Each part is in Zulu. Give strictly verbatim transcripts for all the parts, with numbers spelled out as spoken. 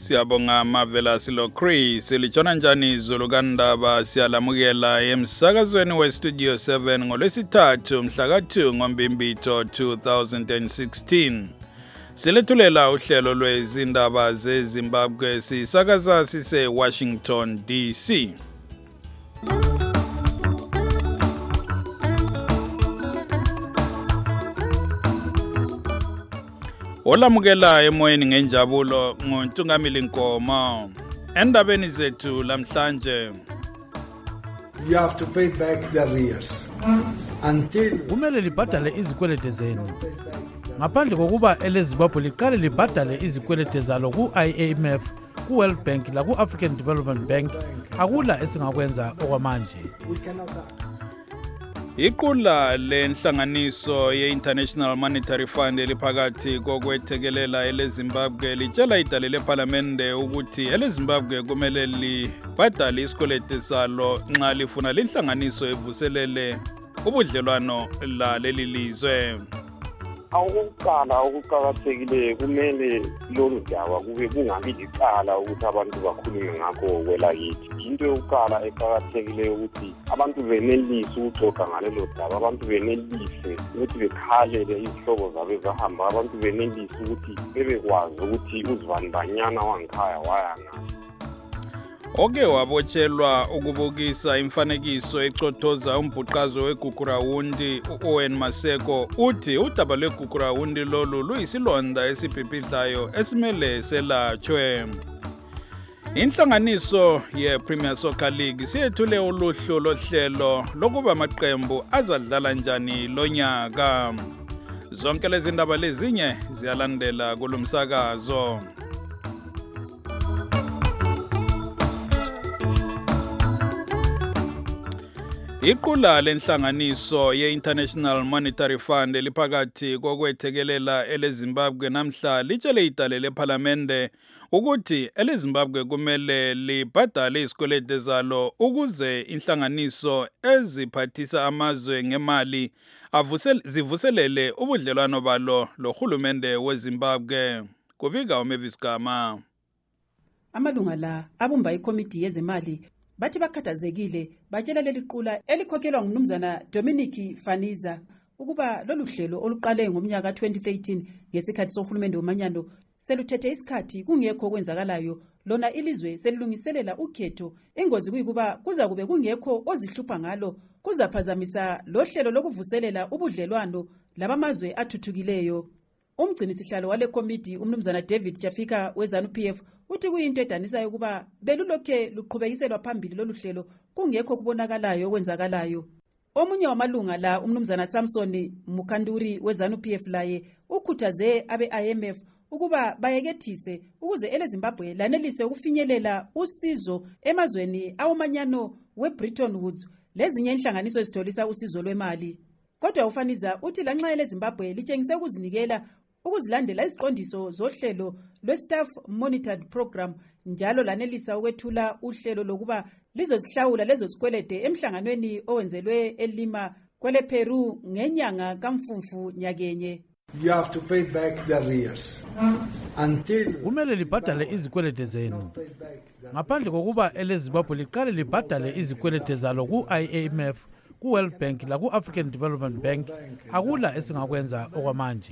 Siyabonga Mavela Silokri silijona njani izulu kandaba siyalamukela emsakazweni we Studio seven ngolwesithathu mhla ka two ngoMbimbitho two thousand sixteen. Silethulela uhlelo lwezindaba zeZimbabwe sisakaza sise Washington D C. Olamukela emoyeni ngenjabulo nguNtungamili Nkomo. Endabeni zethu lamhlanje. You have to pay back the arrears until kumele libhadale izikwelede zenu. Ngaphandle kokuba eleZimbabwe liqale libhadale izikwelede zalo ku-I M F, ku-World Bank la ku-African Development Bank akula esingakwenza okwamanje. Iqula lenhlanganiso ye-International Monetary Fund eliphakathi kokwethekelela eleZimbabwe litshela idale lePhalamende ukuthi eleZimbabwe kumele libhadale isikwelede salo nxa lifuna lenhlanganiso evuselele ubudlelwano la leli lizwe. Awukuqala okuqakathekile kumele lolu daba kube kungabi licala ukuthi abantu bakhulume ngakho kwelakithi. Into yokuqala eqakathekile ukuthi abantu benelise ukuxoxa ngalelo daba, abantu benelise ukuthi bekhalele izihlobo zabo ezahamba, abantu benelise ukuthi bebekwazi ukuthi uzibandanyana wangikhaya wayanga. Oke wabotshelwa ukubukisa imfanekiso ecothoza umbhuqazo weGugurawundi uOwen Maseko uthi udaba lweGugurawundi lolu luyisilonda esibhibhidlayo esimele selatshwe. Inhlanganiso ye-Premier Soccer League siyethule uluhlu lohlelo lokuba amaqembu azadlala njani lonyaka. Zonke lezi ndaba lezinye ziyalandela kulomsakazo. Iqula lenhlanganiso ye-International Monetary Fund eliphakathi kokwethekelela eleZimbabwe namhla litshele idale lePhalamende ukuthi eleZimbabwe kumele libhadale izikwelede zalo ukuze inhlanganiso eziphathisa amazwe ngemali zivuselele ubudlelwano balo lohulumende weZimbabwe. Kubika uMavis Gama. Amalunga la abumba ikomiti yezemali bathi bakhathazekile batshela leli qula elikhokhelwa ngumnumzana Dominic Faniza ukuba lolu hlelo oluqale ngomnyaka twenty thirteen ngesikhathi sohulumende womanyano seluthethe isikhathi kungekho kwenzakalayo, lona ilizwe selilungiselela ukhetho. Ingozi kuyikuba kuza kube kungekho ozihlupha ngalo, kuzaphazamisa lo hlelo lokuvuselela ubudlelwano labamazwe athuthukileyo. Umgcini sihlalo wale komiti umnumzana David Chafika weZanu P F uthi kuyinto edanisayo ukuba belulokhe luqhubekiselwa phambili lolu hlelo kungekho kubonakalayo okwenzakalayo. Omunye wamalunga la umnumzana Samson Mukanduri weZanu P F laye ukhuthaze abe-I M F ukuba bayekethise ukuze eleZimbabwe lanelise ukufinyelela usizo emazweni awomanyano weBretton Woods lezinye inhlanganiso ezitholisa usizo lwemali. Kodwa uFaniza uthi lanxa eleZimbabwe litshengise ukuzinikela ukuzilandela iziqondiso zohlelo lwe-Staff Monitored Program njalo lanelisa ukwethula uhlelo lokuba lizozihlawula lezo sikwelede emhlanganweni owenzelwe eLima kwele Peru ngenyanga kaMfumfu nyakenye. you have to pay back the arrears until kumele libhadale izikwelede zenu. Ngaphandle kokuba eleZimbabwe liqale libhadale izikwelede zalo ku-I M F, ku-World Bank la ku-African Development Bank akula esingakwenza okwamanje.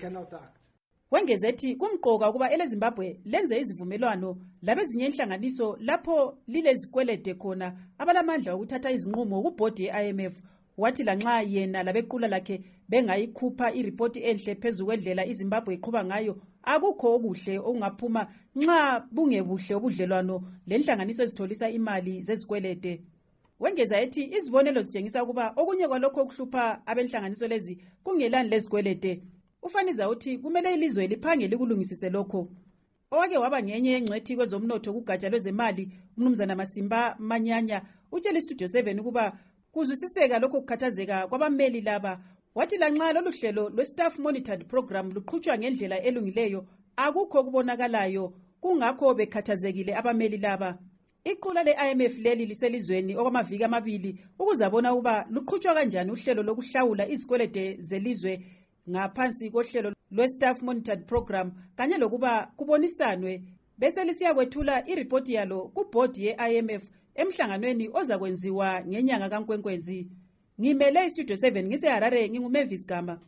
Wengezethi kumqoka ukuba eleZimbabwe lenze izivumelwano labezinye inhlanganiso lapho lilezikwelede khona abalamandla ukuthatha izinqumo kubhodi ye-I M F. Wathi lanxa yena labequla lakhe bengayikhupha iripoti enhle phezu kwendlela iZimbabwe iqhuba ngayo, akukho okuhle okungaphuma nxa bungebuhle obudlelwano lenhlanganiso ezitholisa imali zezikwelede. Wengeza ethi izibonelo zitshengisa ukuba okunye kwalokho okuhlupha abenhlanganiso lezi kungelani lezikwelede. Ufaniza uthi kumele ilizwe liphange likulungisise lokho. Owake waba ngenye yengcwethi kwezomnotho kugatsha lwezemali umnumzana Masimba Manyanya utshela iStudio seven ukuba kuzwisiseka lokho kukhathazeka kwabameli laba. Wathi lanxa lolu hlelo lwe-Staff Monitored Program luqhutshwa ngendlela elungileyo akukho kubonakalayo, kungakho bekhathazekile abameli laba. Iqula le-I M F leli liselizweni okwamaviki amabili ukuzabona uba luqhutshwa kanjani uhlelo lokuhlawula izikwelede zelizwe ngaphansi kohlelo lwe-Staff Monitored Program kanye lokuba kubonisanwe bese lisiyakwethula iripoti yalo kubhodi ye-I M F emhlanganweni ozakwenziwa ngenyanga kaNkwenkwezi. Ngimele iStudio seven ngiseHarare nginguMavis Gama.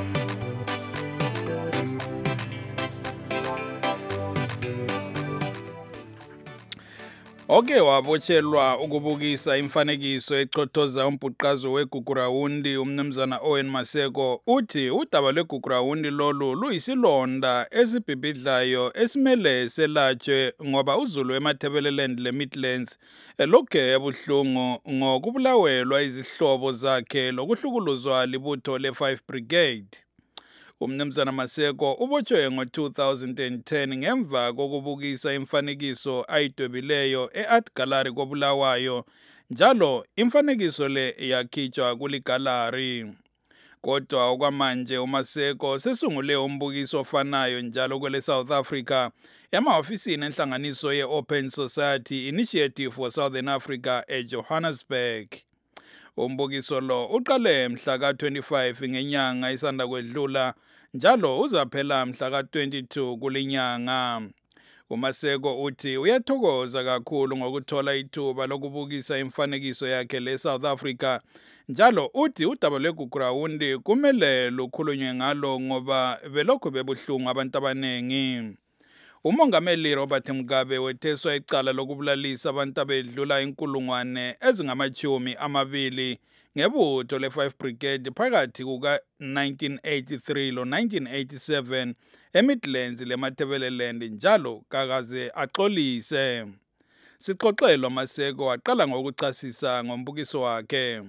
Oke wabotshelwa ukubukisa imfanekiso ecothoza umbhuqazo weGugurawundi umnumzana Owen Maseko uthi udaba lweGugurawundi lolu luyisilonda esibhibhidlayo esimele selatshwe ngoba uZulu eMatabeleland leMidlands elokhe ebuhlungu ngokubulawelwa izihlobo zakhe lokuhlukuluzwa libutho le-five Brigade. Umnumzana Maseko ubotshwe ngo-two thousand ten ngemva kokubukisa imfanekiso ayidwebileyo e-Art Gallery koBulawayo, njalo imfanekiso le yakhitshwa kuligallery. Kodwa okwamanje uMaseko sesungule umbukiso ofanayo njalo kwele South Africa emahofisini enhlanganiso ye-Open Society Initiative for Southern Africa eJohannesburg. Umbukiso lo uqale mhla ka twenty-five ngenyanga isanda kwedlula njalo uzaphela mhla ka twenty-two kulinyanga. uMaseko uthi uyathokoza kakhulu ngokuthola ithuba lokubukisa imfanekiso yakhe le South Africa, njalo uthi udaba lweGugurawundi kumele lukhulunywe ngalo ngoba belokhu bebuhlungu abantu abanengi. Umongameli Robert Mugabe wetheswa icala lokubulalisa abantu abedlula inkulungwane ezingamachumi amabili ngebutho le-five Brigade phakathi kuka nineteen eighty-three lo nineteen eighty-seven eMidlands leMatabeleland njalo kakaze axolise. Sixoxelwa Maseko waqala ngokuchasisa ngombukiso wakhe.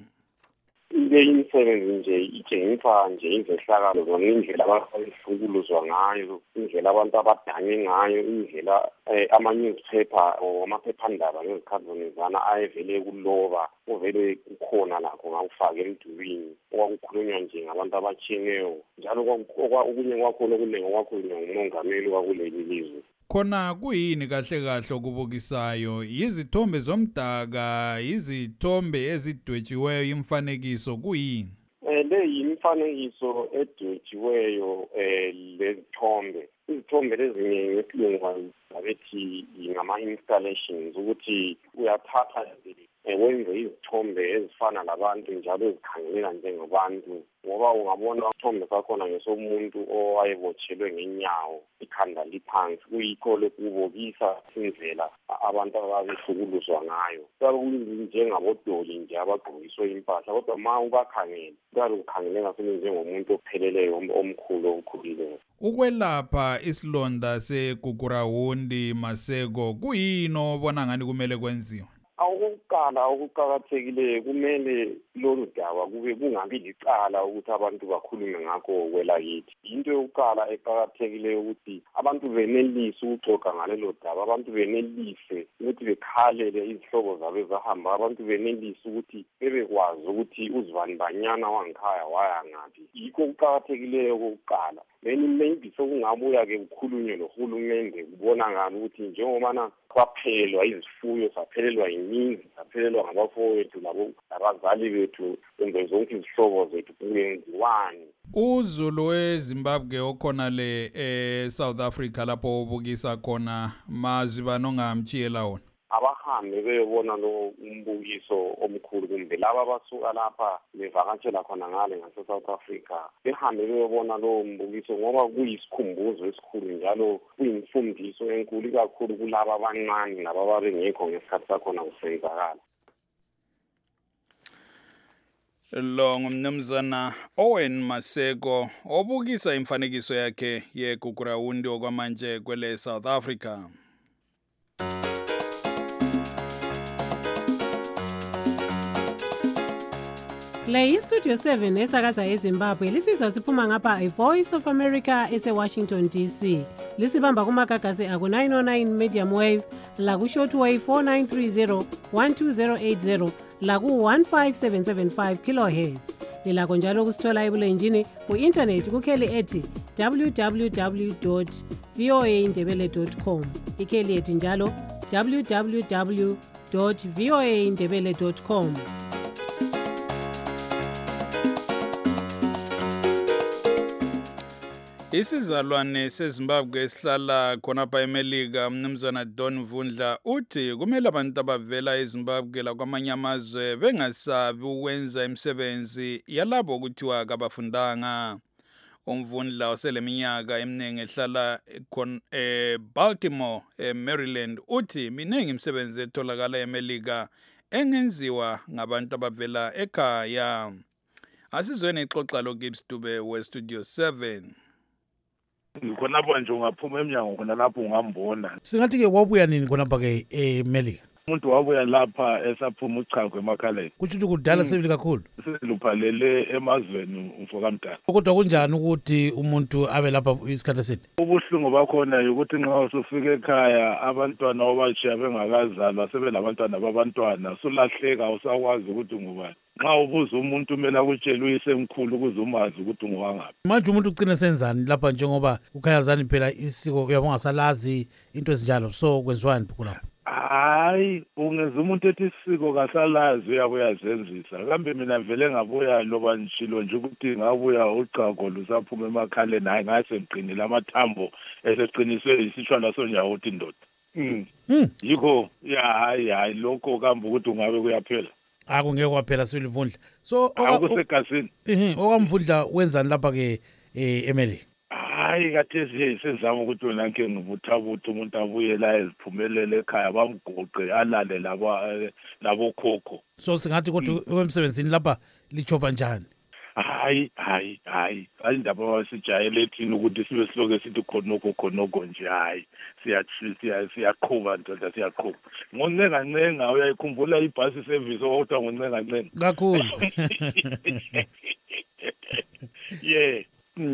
Le imisebenzi nje itshengisa nje izehlakalo zonindlela abahlukuluzwa ngayo, indlela abantu abadanye ngayo, indlela ama-newspaper or amaphephandaba ngezikhathizana ayevele kuloba uvele kukhona lakho ngakufaka emdulwini okwakukhulunywa nje ngabantu abatshiyeneyo, njalo okunye kwakhona okunengi okwakhulunywa ngumongameli wakuleli lizwe. Khona kuyini kahle kahle okubukisayo? Yizithombe zomdaka, yizithombe ezidwetshiweyo, imfanekiso kuyini? Eh le yimfanekiso edwetshiweyo eh lezithombe. Izithombe lezinye ngesilungu abethi ngama-installations ukuthi uyathatha wenze izithombe ezifana labantu njalo ezikhangeleka njengabantu, ngoba ungabona isithombe sakhona ngesomuntu owayebotshelwe ngenyawo ikhanda liphansi, kuyikho lokubukisa indlela abantu ababehlukuluzwa ngayo. Njengabodoli nje abagqokiswe impahla, kodwa ma ubakhangele kuyabe kukhangeleka njengomuntu opheleleyo omkhulu omkhulileyo. Ukwelapha isilonda seGugurawundi Maseko kuyini obona ngani kumele kwenziwe? Awukuqala okuqakathekileyo kumele lolu daba kube kungabi licala ukuthi abantu bakhulume ngakho kwelakithi. Into yokuqala eqakathekileyo ukuthi abantu benelise ukuxoxa ngalelo daba, abantu benelise ukuthi bekhalele izihlobo zabo ezahamba, abantu benelise ukuthi bebekwazi ukuthi uzibanibanyana wangikhaya waya ngaphi. Yikho kuqakathekileyo kokuqala. Then maybe sokungabuya-ke kukhulunywe nohulumende kubonakala ukuthi njengobana kwaphelwa izifuyo, saphelelwa yimizi, saphelelwa ngabafowethu labo abazali bethu, kumbe zonke izihlobo zethu kuyenziwani. uZulu weZimbabwe okhona le eSouth Africa lapho ubukisa khona mazwi banongamtshiyela wona? Abahambe beyobona lo umbukiso omkhulu, kumbe laba abasuka lapha bevakatshela khona ngale ngase-South Africa behambe beyobona lo mbukiso ngoba kuyisikhumbuzo esikhulu njalo kuyimfundiso enkulu kakhulu kulaba abancane laba ababengekho ngesikhathi sakhona kusenzakala. Lo ngumnumzana Owen Maseko obukisa imfanekiso yakhe yeGugurawundi okwamanje kwele South Africa. Le iStudio seven esakaza eZimbabwe lisizwa siphuma ngapha iVoice of America ese-Washington D C. Lisibamba kumagagasi aku nine oh nine medium wave, laku shortwave four nine three zero one two zero eight zero, laku one five seven seven five kilohertz. Lilakho njalo kusithola ebulenjini ku-internet kukheli ethi w w w dot v o a indebele dot com. Ikheli ethi njalo w w w dot v o a indebele dot com. Isizalwane seZimbabwe esihlala khonapha eMelika umnumzana Don Mvundla uthi kumele abantu abavela eZimbabwe lakwamanye amazwe bengasabi ukwenza imisebenzi yalabo kuthiwa kabafundanga. Umvundla oseleminyaka eminingi ehlala eBaltimore eMaryland uthi miningi imisebenzi etholakala eMelika engenziwa ngabantu abavela ekhaya. Asizweni ixoxa loGibbs Dube weStudio seven. Khonapho nje ungaphuma eminyango khona lapho ungambona. Singathi ke wabuya nini khonapha ke eMelika? Umuntu wabuya lapha esaphuma uchago emakhaleni. Kusho ukuthi kudala sebili kakhulu. Siluphalele emazweni umfokamdala. Kodwa kunjani ukuthi umuntu abe lapha isikhathi eside? Ubuhlungu bakhona ukuthi nxa usufika ekhaya abantwana obashiya bengakazalwa sebelabantwana babantwana sulahleka usakwazi ukuthi ngubani. Nxa ubuza umuntu kumele akutshele uyisemkhulu ukuze umazi ukuthi ngowangaphi. Manje umuntu ucina senzani lapha njengoba ukhayazani phela isiko uyabonga salazi into ezinjalo so kwenziwani lapho? Hayi ungenza umuntu ethi isiko kasalazi uyabuya zenzisa. Kambe mina vele ngabuya loba nishilo nje ukuthi ngabuya uchago lusaphuma emakhaleni hayi ngase ngiqinile amathambo eseqiniswe isitshwala sonyawo uthi indoda. Mm. Yikho ya hayi hayi lokho kambe ukuthi ungabe kuyaphela. Akungeke kwaphela sibili Mvundla. So akusekasini. Eh okamvundla wenzani lapha ke eMelika? Hayi kathesi senzama ukuthi wena nke ngibuthabutha umuntu abuye la eziphumelele ekhaya bamgoqe alale laba labo khokho. So singathi kodwa emsebenzini lapha lichova njani? Hayi hayi hayi ayindaba wasijayele thina ukuthi sibe siloke sithi khonoko khonoko nje hayi siya siyaqhuba ndoda siyaqhuba. Ngoncenga ncenga uyayikhumbula ibhasi service okuthiwa ngoncenga ncenga. Kakhulu. Yeah.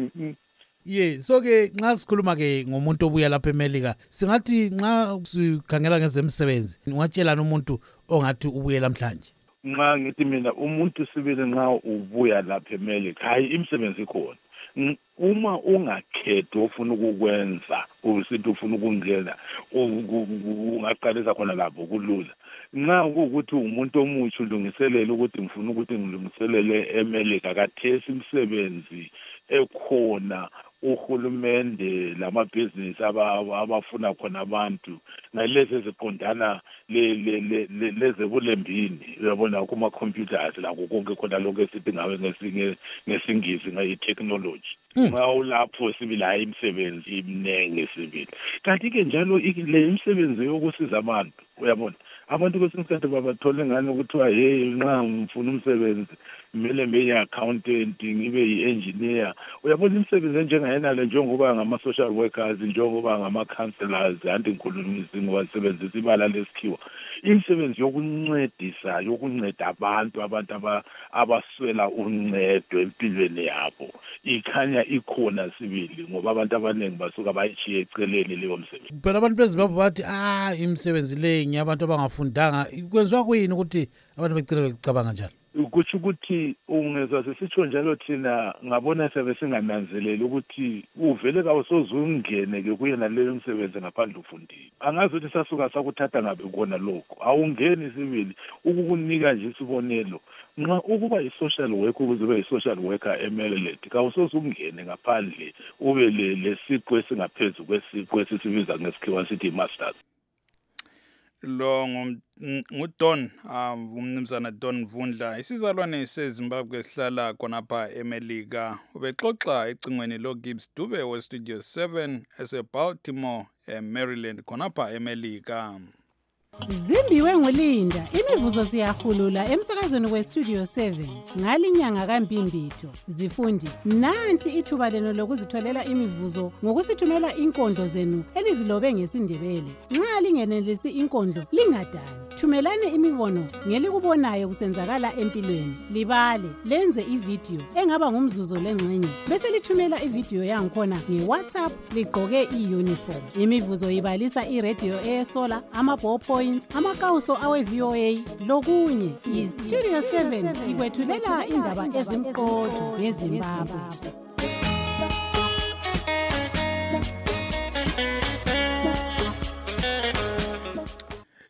Yeah, so ke nxa sikhuluma ke ngomuntu obuya lapha eMelika singathi nxa sikhangela ngezemsebenzi ungatshelana umuntu ongathi ubuye namhlanje. Nxa ngithi mina umuntu sibili nxa ubuya lapha eMelika hayi imisebenzi ikhona. Uma ungakhethi ofuna ukukwenza usithi ufuna ukungena ungaqalisa khona lapho kulula. Nxa ukuthi umuntu omutsha ulungiselela ukuthi ngifuna ukuthi ngilungiselele eMelika kathesi imisebenzi ekhona uhulumende lamabhizinisi abafuna khona abantu ngalezi eziqondana lezebulembini uyabona kuma computers la konke khona lokho esithi ngawe ngesinye ngesingisi ngayi technology nxa ulapho sibili hayi imisebenzi imnenge sibili kanti ke njalo le imisebenzi yokusiza abantu uyabona abantu kwesinye isikhathi babathole ngani ukuthiwa hey nxa ngifuna umsebenzi kumele ngibe yi-accountant ngibe yi-engineer uyabona imisebenzi enjengayena le njengoba ngama-social workers njengoba ngama-counselors anti ngikhulumisi ngoba sisebenzisa ibala lesikhiwa imisebenzi yokuncedisa yokunceda abantu abantu abaswela uncedo empilweni yabo ikhanya ikhona sibili ngoba abantu abaningi basuka bayishiye eceleni leyo msebenzi. Phela abantu beZimbabwe bathi ah imisebenzi le ngiyabantu abangafundanga kwenziwa kuyini ukuthi abantu becile becabanga njalo? Kuthi ukuthi ungezwa sisitsho njalo thina ngabona sebe singananzeleli ukuthi uvele kawusoze ungene ke kuyena leyo msebenzi ngaphandle ufundile. Angazi ukuthi sasuka sakuthatha ngabe kona lokho awungeni sibili ukukunika nje isibonelo nxa ukuba i-social worker ukuze ube yi-social worker eMaryland kawusoze ungene ngaphandle ube lesiqu esingaphezulu kwesiqu esisibiza ngesikhiwa sithi i-masters. Lo nguDon umnumzana Don Mvundla isizalwane seZimbabwe esihlala khonapha eMelika ubexoxa ecingweni loGibbs Dube weStudio seven eseBaltimore eMaryland khonapha eMelika. Zimbiwe nguLinda imivuzo siyahulula emsakazweni weStudio seven ngalinyanga kaMbimbitho zifundi nanti ithuba leno lokuzitholela imivuzo ngokusithumela inkondlo zenu elizilobe ngesindebele nxa lingenelisi inkondlo lingadani thumelane imibono ngelikubonayo kusenzakala empilweni libale lenze ivideo engaba ngumzuzu lengxenye bese lithumela ivideo yangikhona ngeWhatsApp ligqoke iuniform imivuzo ibalisa iradio esola amaballpoints amakawuso awe-V O A lokunye iStudio seven ikwethulela indaba ezimqotho ngeZimbabwe.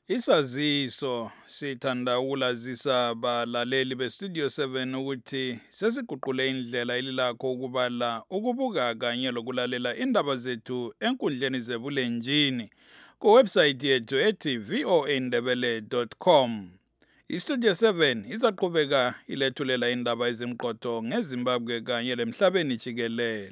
Isaziso sithanda ukulazisa balaleli bestudio seven ukuthi sesiguqule indlela elilakho ukubala, ukubuka kanye lokulalela indaba zethu enkundleni zebulenjini kuwebsite yethu ethi voa ndebele dot com. Istudio seven izaqhubeka ilethulela indaba ezimqotho ngeZimbabwe kanye lemhlabeni jikelele.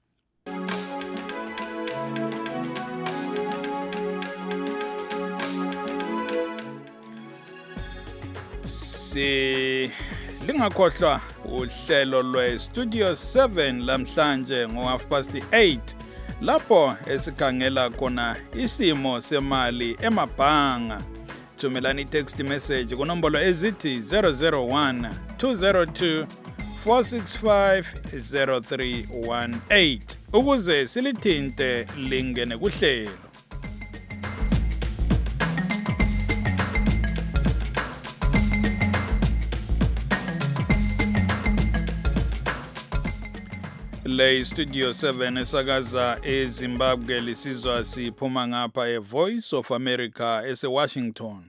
Si lingakhohlwa uhlelo lwe Studio seven lamhlanje ngo half past eight lapho esikhangela khona isimo semali emabhanga. Thumelani text message kunombolo ezithi zero zero one two zero two four six five zero three one eight ukuze silithinte lingene kuhlelo. Le Studio seven esakaza eZimbabwe lisizwa siphuma ngapha eVoice of America eseWashington.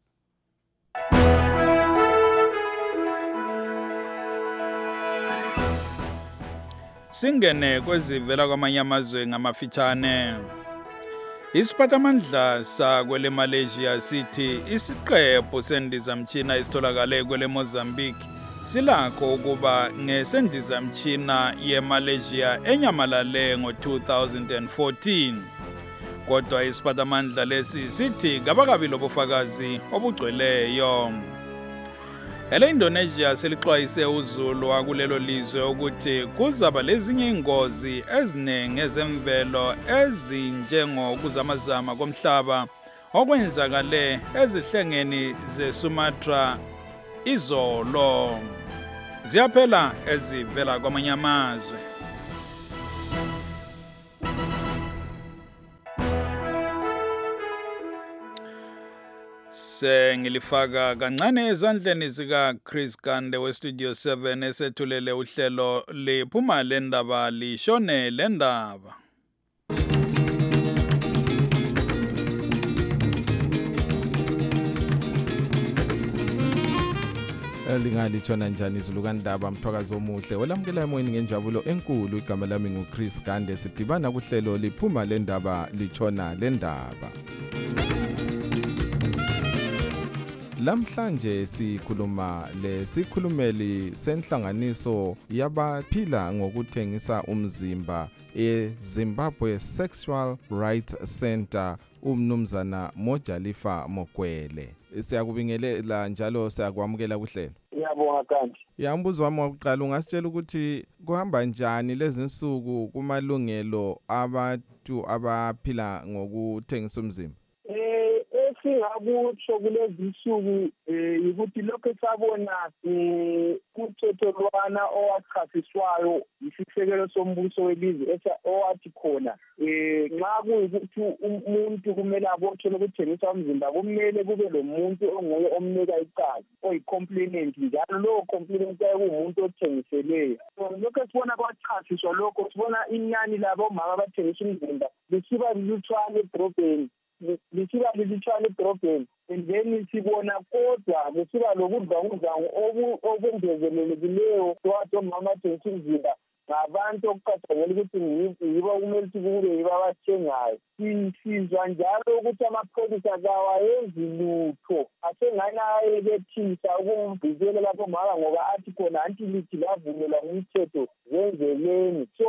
Singene kwezivela kwamanye amazwe ngamafitshane. Isiphathamandla sakwele Malaysia sithi isiqephu sendizamtshina esitholakale kwele Mozambique silakho ukuba ngesendizamtshina yeMalaysia enyamalale ngo two thousand fourteen. Kodwa isiphathamandla lesi sithi kabakabi lobufakazi obugcweleyo. Ele Indonesia selixwayise uZulu wakulelo lizwe ukuthi kuzaba lezinye ingozi ezinenge ezemvelo ezinjengokuzamazama komhlaba okwenzakale ezihlengeni zeSumatra izolo. Ziyaphela ezivela kwamanye amazwe. Sengilifaka kancane ezandleni zika Chris Kande we Studio seven esethulele uhlelo liphuma lendaba lishone lendaba. Lingalithona njani izulukandaba mthwakazo omuhle olamukela emoyeni ngenjabulo enkulu. Igama lami nguChris Kande, sidibana kuhlelo liphuma lendaba lichona lendaba. Lamhlanje sikhuluma lesikhulumeli senhlanganiso yabaphila ngokuthengisa umzimba eZimbabwe Sexual Rights Center umnumzana Mojalifa Mokwele. Siyakubingelela njalo siyakwamukela kuhlelo. Ngiyabonga kanti. Yambuzo wami wokuqala ungasitshela ukuthi kuhamba njani lezi insuku kumalungelo abantu abaphila ngokuthengisa umzimba? Singakutsho kulezi insuku ukuthi lokho sabona umthetholwana owachasiswayo isisekelo sombuso welizwe owathi khona nxa kuyikuthi umuntu kumele abotshwe lokuthengisa umzimba kumele kube lo muntu onguye omnika icala oyi-complainant njalo lowo complainant kuwumuntu othengiseleyo. Lokho sibona kwachasiswa lokho sibona inani labo mama abathengisa umzimba lisiba lilutshwane edrobheni lisiba lilitshwane edrobheni and then sibona kodwa kusiba lokudlangudlangu okungezelelekileyo kwathi omama athengisa umzimba ngabantu okucathangela ukuthi yibo kumele sikube yibo abathengayo. Sisizwa njalo ukuthi amapholisa kawayenzi lutho asengani ayekethisa ukumvikela lapho mama ngoba athi khona antilithi lavunyelwa ngumthetho zenzeleni. So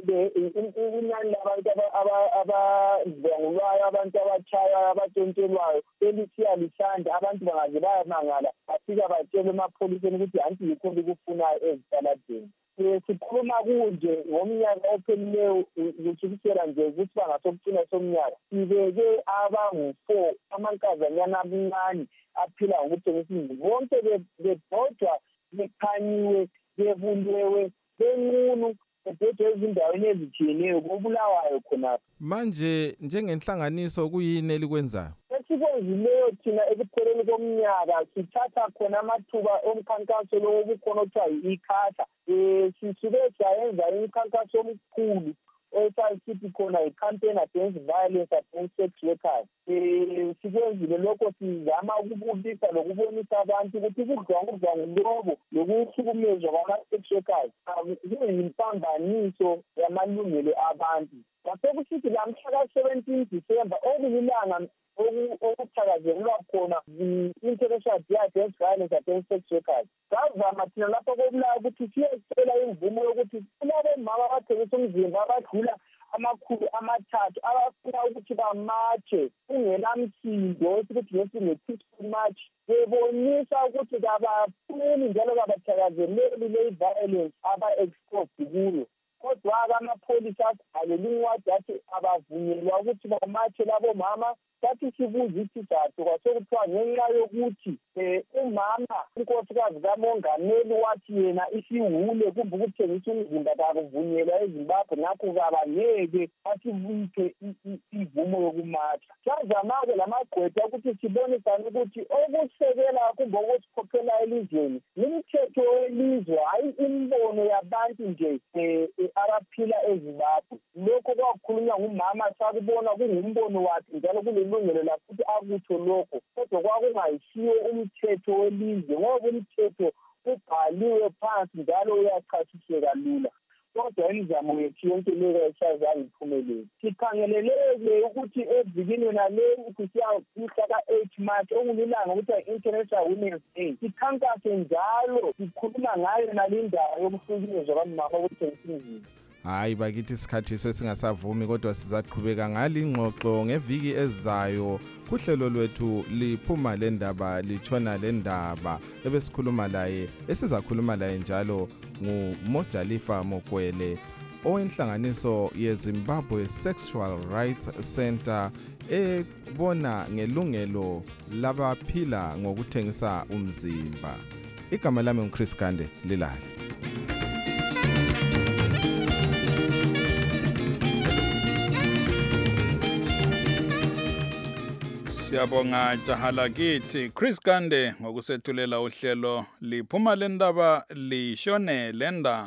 inani labantu abadlangulwayo, abantu abatshaya, abatshontshelwayo selisiya lisanda. Abantu bangaze bayamangala bafika batshele emapholiseni ukuthi anti yikho likufunayo ezitaladeni. Sikhuluma kunje ngomnyaka ophelileyo kusukisela nje ukuthi bangasokucina somnyaka sibeke abangu-four amankazanyana amancane aphila ngokuthengisa umzimba. Bonke bebhodwa bekhanyiwe bebulewe benqunu bedwa ezindaweni ezitshiyeneyo kubulawayo khonapho. Manje njengenhlanganiso kuyini elikwenzayo? Esikwenzileyo thina ekupheleni komnyaka sithatha khona amathuba omkhankaso lowo kukhona okuthiwa yi-ICASA. Um sisuke sayenza imikhankaso omkhulu esasithi khona i-campaign against violence against sex workers. Um sikwenzile lokho sizama ukubukisa lokubonisa abantu ukuthi ukudlwangudlwangu lobo lokuhlukumezwa kwama-sex workers kuyimpambaniso yamalungelo abantu. Kwasekusithi lamhla ka-seventeen December okuyilanga okuthakazelelwa khona the-International Day Against Violence Against Sex Workers. Savama thina lapho kobulawa ukuthi siyecela imvumo yokuthi kulabo mama abathengisa umzimba abadlula amakhulu amathathu abafuna ukuthi bamatshe kungelamsindo esithi ngesinge-peaceful march bebonisa ukuthi kabafuni njalo kabathakazeleli le-violence aba-exposed kuyo. Kodwa-ke amapholisa asibhalele incwadi athi abavunyelwa ukuthi bamatshe labo mama. Sathi sibuza isizathu kwasekuthiwa ngenxa yokuthi um umama unkosikazi kamongameli wathi yena isiwule kumbe ukuthengisa umzimba kakuvunyelwa eZimbabwe ngakho kabangeke asibuyise ivumo yokumatha. Sazama-ke lamagqwetha ukuthi sibonisane ukuthi okusekela kumbe okusikhokhela elizweni imithetho welizwe hhayi imibono yabantu nje um abaphila eZimbabwe. Lokho kwakukhulunywa ngumama sakubona kungumbono wakhe njalo kule ilungelo lakuthi akutho lokho kodwa kwakungayisiyo umthetho welizwe ngoba umthetho ubhaliwe phansi njalo uyachasiseka lula. Kodwa imizamo yethu yonke leyo isazange iphumelele. Sikhangeleleke ukuthi evikini nale kusiya mhla ka-eight March okuyilanga ukuthi i-International Women's Day sikhankase njalo sikhuluma ngayo nale ndawo yokuhlukunyezwa kwamama okuthengisa imizimba. Hayi bakithi isikhathi sesingasavumi kodwa sizaqhubeka ngale ingxoxo ngeviki ezayo kuhlelo lwethu liphuma le ndaba litshona le ndaba ebesikhuluma laye esizakhuluma laye njalo nguMojalifa Mokwele owenhlanganiso yeZimbabwe Sexual Rights Center ebona ngelungelo labaphila ngokuthengisa umzimba. Igama lami nguChris Gande lilale. Siyabonga jahala kithi Chris Gande ngokusethulela uhlelo liphuma le ndaba lishone le ndaba.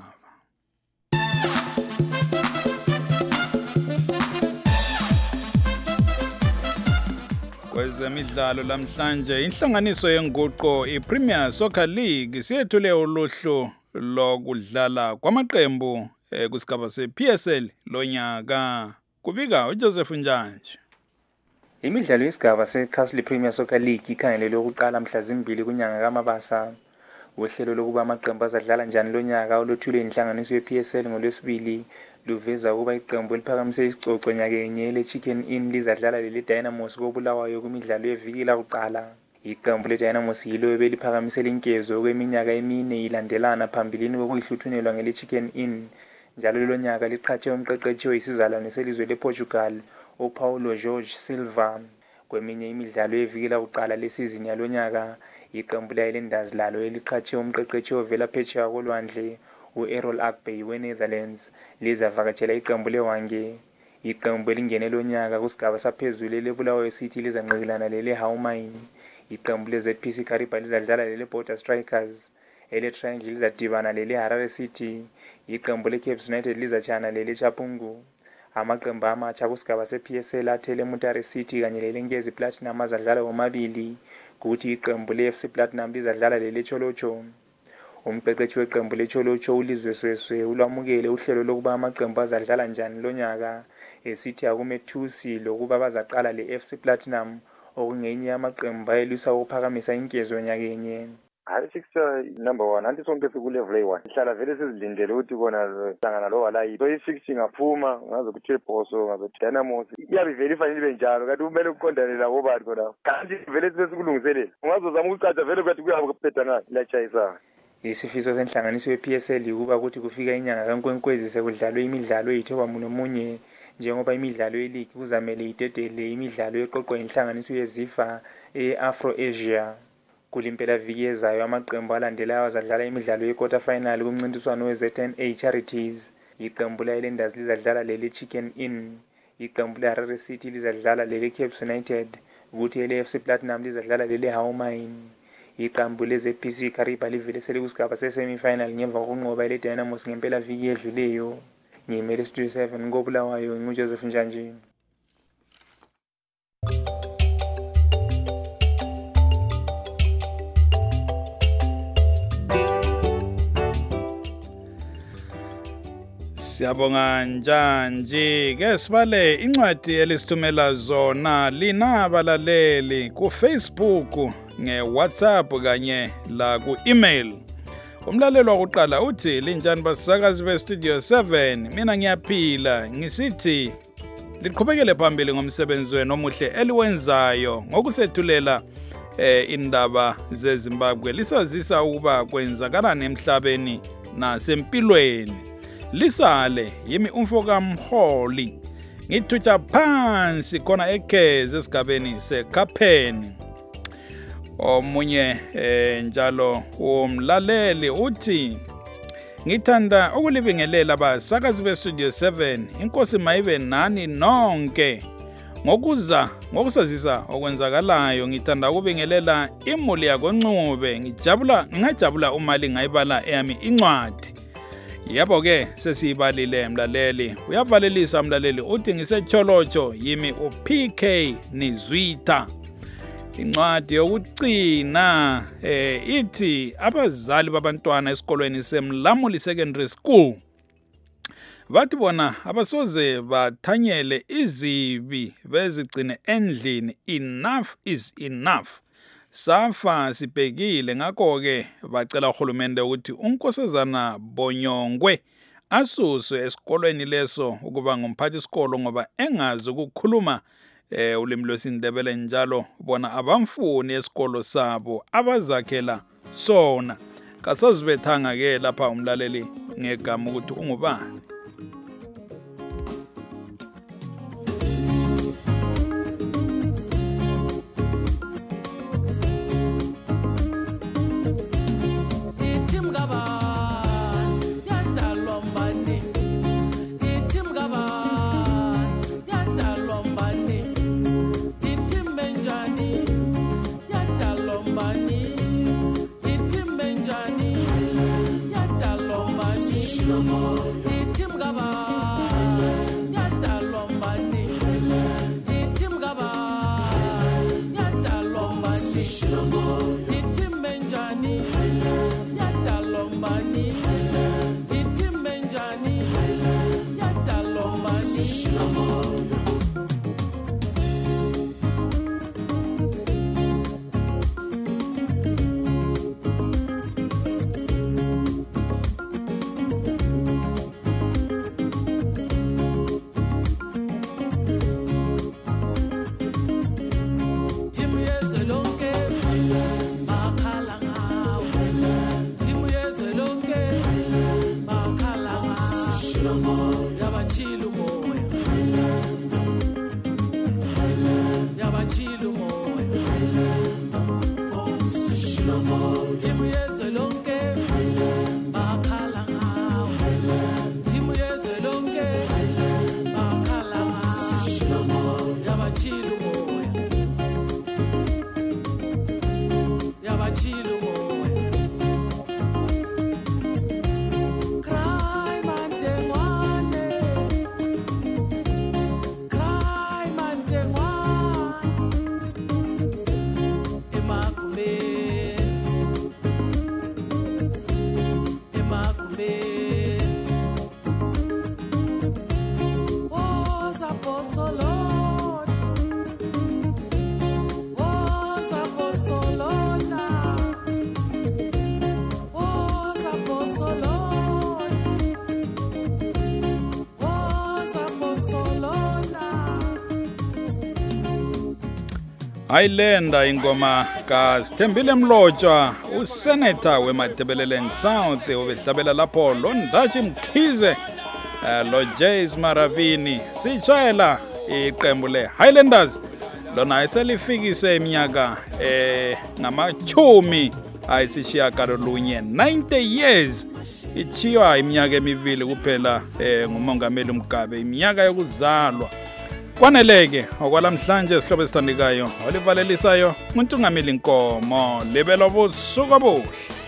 Kwezemidlalo lamhlanje inhlanganiso yenguqo iPremier Soccer League siyethule uluhlu lokudlala kwamaqembu kusigaba se-P S L lonyaka. Kubika uJoseph Njanje. Imidlalo yesigaba se-Castle Premier Soccer League ikhangelelwe ukuqala mhla zimbili kunyanga kaMabasa. Uhlelo lokuba amaqembu azadlala njani lonyaka oluthule inhlanganiso ye-P S L ngolwesibili luveza ukuba iqembu eliphakamise isicoco nyakenye le-Chicken Inn lizadlala leli Dynamos koBulawayo kumidlalo yeviki lakuqala. Iqembu le-Dynamos yilo ebeliphakamisela inkezo kweminyaka emine ilandelana phambilini kokuyihluthunelwa ngele-Chicken Inn. Njalo lelo nyaka liqhatshe umqeqeshi oyisizalwane selizwe lePortugal uPaulo Jorge Silva. Kweminye imidlalo yeviki lakuqala lesizini yalonyaka iqembu le-Highlanders lalo eliqhatshe umqeqeshi ovela phetsheya kolwandle u-Errol Akbey we-Netherlands lizavakatshela iqembu leWange. Iqembu elingene lonyaka kusigaba saphezulu leBulawayo City lizanqikilana lele-Howmine. Iqembu le-Z P C Kariba lizadlala lele-Border Strikers. ele-Triangle lizadibana lele-Harare City. Iqembu le-Cape United lizatshana lele-Chapungu. Amaqembu amatsha kusigaba se-P S L athele Mutare City kanye lelenkezi Platinum azadlala womabili kuthi iqembu le-F C Platinum lizadlala lele-Cholocho. Umqeqeshi weqembu le-Cholocho uLizwe Sweswe ulwamukele uhlelo lokuba amaqembu azadlala njani lonyaka esithi akumethusi lokuba bazaqala le-F C Platinum okungenye amaqembu ayelwisa ukuphakamisa inkezo nyakenye. Hayi fixture number one anti sonke sikulevel one ihlala vele sizilindele ukuthi kona hlangana lo walayi so ifixing aphuma ngazo ku Triposo ngazo Dynamos iyabe vele fanele ibe njalo kanti kumele ukuqondane labo bathi kona kanti vele sibe sikulungiselele ungazozama ukucaca vele kwathi kuyaba kuphetha ngathi lachayisa. Isifiso senhlanganiso ye-P S L ukuba ukuthi kufika inyanga kaNkwenkwezi sekudlalwe imidlalo eyithoba nomunye njengoba imidlalo ye-league kuzamele idedele imidlalo eqoqwa inhlanganiso yeZIFA e-Afro-Asia. Kulimpela viki ezayo amaqembu alandelayo azadlala imidlalo ye-quarter final kumncintiswano we-Z N A Charities. Iqembu le-Highlanders lizadlala lele-Chicken Inn. Iqembu le-Harare City lizadlala lele-Cape United ukuthi ele-F C Platinum lizadlala lele-Howmine. Iqembu le-Z P C Kariba livele selikusigaba se-semi-final ngemva kokunqoba ele-Dynamos ngempela viki edluleyo. ngiyimele Studio seven ngobulawayo nguJoseph Njanjini. Siyabonga Njanji ke sibale incwadi elisithumela zona lina abalaleli ku Facebook nge WhatsApp kanye la ku email. Umlalelo wokuqala uthi linjani basakazi be Studio seven mina ngiyaphila ngisithi liqhubekele phambili ngomsebenzi wenu omuhle eliwenzayo ngokusethulela eh indaba zeZimbabwe lisazisa ukuba kwenzakala nemhlabeni nasempilweni. Lisale yimi umfoka Mholi ngithutsha phansi khona ekheze esigabeni seKapheni. Omunye eh, njalo umlaleli uthi ngithanda ukulibingelela abasakazi be Studio seven inkosi mayibe nani nonke ngokuza ngokusazisa okwenzakalayo. Ngithanda ukubingelela imuli yakoNcube ngijabula ngingajabula umali ngayibala eyami incwadi. Yebo ke sesiyibalile mlaleli uyavalelisa mlaleli uthi ngisecholotsho yimi uP K Nizwitha. Incwadi yokucina eh ithi abazali babantwana esikolweni seMlamuli Secondary School bathi bona abasoze bathanyele izibi bezigcine endlini. Enough is enough. Safa sibhekile ngakho ke bacela uhulumende ukuthi unkosazana Bonyongwe asuswe esikolweni leso ukuba ngumphathi isikolo ngoba engazi ukukhuluma eh ulimi lwesindebele njalo bona abamfuni esikolo sabo abazakhela sona. Kasazibethanga ke lapha umlaleli ngegama ukuthi ungubani. Ailenda ingoma kaSithembile Mlotshwa usenator weMatebeleland South obehlabela lapho loNdachi Mkhize lo Jays Maravini sitshayela iqembu le Highlanders lona iselifikise iminyaka eh ngamachumi ayisishiya kalolunye ninety years ichiwa iminyaka emibili kuphela eh ngumongameli uMgabe iminyaka yokuzalwa. Kwaneleke okwalamhlanje sihlobo esithandekayo olivalelisayo umuntu ngameli inkomo lebelo busuku obuhle.